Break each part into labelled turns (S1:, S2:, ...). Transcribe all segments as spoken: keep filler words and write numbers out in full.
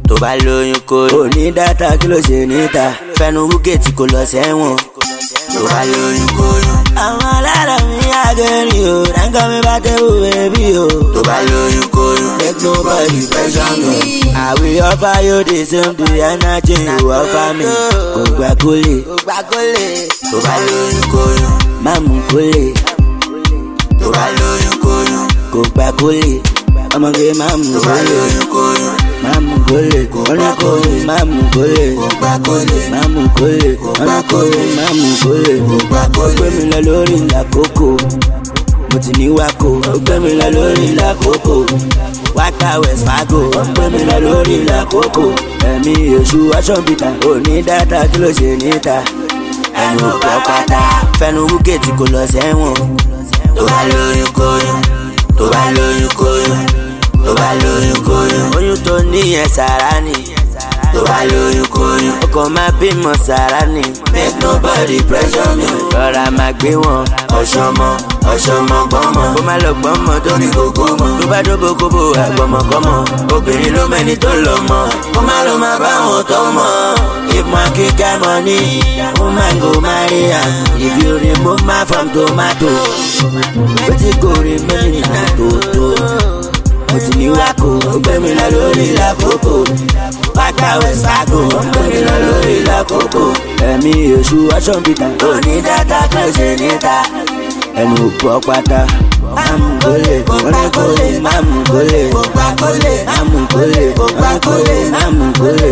S1: tó bá lóyún kóyún. Òní dátà kí ló ṣe níta fẹnu wúkẹ́tì kò lọ sẹ́wọ̀n tó bá lóyún kóyún. àwọn alára mi àgẹ̀rì o ránkà mi bá tẹ́wọ́ bẹ́bí o tó bá lóyún kóyún. make nobody pressure me. àwí ọba yóò dé sẹ́ńdù ẹnájì ìwọ ọfà mi kò gbà kólé tó bá lóyún kóyún. má mú kólé tó bá lóyún kóyún. kò gbà kólé ọmọge má mú kólé má mú kólé ọ̀nà kólé má mú kólé má mú kólé ọ̀nà kólé má mú kólé. ó gbé mi lọ lórí ìlàkókò mo ti ní wákò. ó gbé mi lọ lórí ìlàkókò wákà West Fargo. ó gbé mi lọ lórí ìlàkókò ẹ̀mí èṣù aṣọ bìtà. òní dáadáa kí ló ṣe níta ẹnu pọ̀ pátá fẹnu wúkẹ́tì kò lọ sẹ́wọ̀n tó bá lóyún kóyún. tó bá lóyún kóyún. tó bá lóyún kóyún. oyún tó ní yẹn sàrà ni tó bá lóyún kóyún. ọkọ máa bímọ sàrà ni make nobody pressure me. rọra máa gbé wọn ọ̀ṣọ́mọ ọ̀ṣọ́mọ gbọ́mọ kó má lọ gbọ́mọ tó ní kókó mọ́. tó bá dóbo kóbó àgbọ̀mọ̀kọ́mọ obìnrin ló mẹ́ni tó lọ mọ́ kó má lọ máa bá wọn tó mọ́. if my kid get money woman go marry am. if you remove my from tomato wetin go remain na toto. mo ti ní wákò ó gbé mi lọ lórí ìlàkókò wákà West Fargo. ó gbé mi lọ lórí ìlàkókò ẹ̀mí èṣù aṣọ bìtà. òní dáadáa kan ṣe níta ẹnu pọ̀ pátá. máàmù kólé ọ̀nà kólé máàmù kólé máàmù kólé ọ̀nà kólé máàmù kólé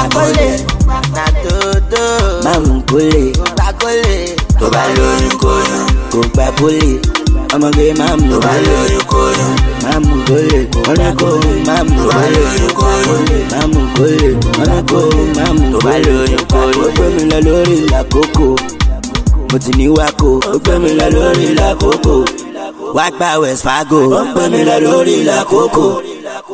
S1: máàmù kólé. tó bá lóyún kóyún. kò gbà kólé ọmọge máàmù tó bá lóyún kóyún. máàmù kólé ọ̀nà kólé máàmù kólé máàmù kólé ọ̀nà kólé máàmù tó bá lóyún kóyún. ó gbé mi lọ lórí ìlàkókò mo ti ní wákò. ó gbé mi lọ lórí ìlàkókò wákà West Fargo. ó gbé mi lọ lórí ìlàkókò.